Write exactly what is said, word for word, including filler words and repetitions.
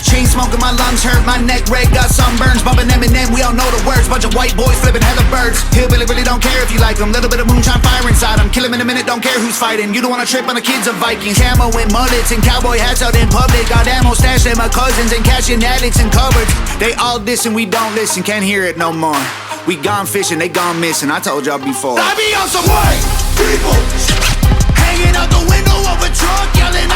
Chain smoking, my lungs hurt, my neck red, got sunburns. Bumping Eminem, we all know the words. Bunch of white boys flipping hella birds. Hillbilly really don't care if you like them. Little bit of moonshine fire inside them. Kill him in a minute, don't care who's fighting. You don't wanna trip on the kids of Vikings. Camo and mullets and cowboy hats out in public. Got ammo stashed at my cousins and cash in attics and cupboards. They all diss and we don't listen, can't hear it no more. We gone fishing, they gone missing, I told y'all before. I be on some white people hanging out the window of a truck, yelling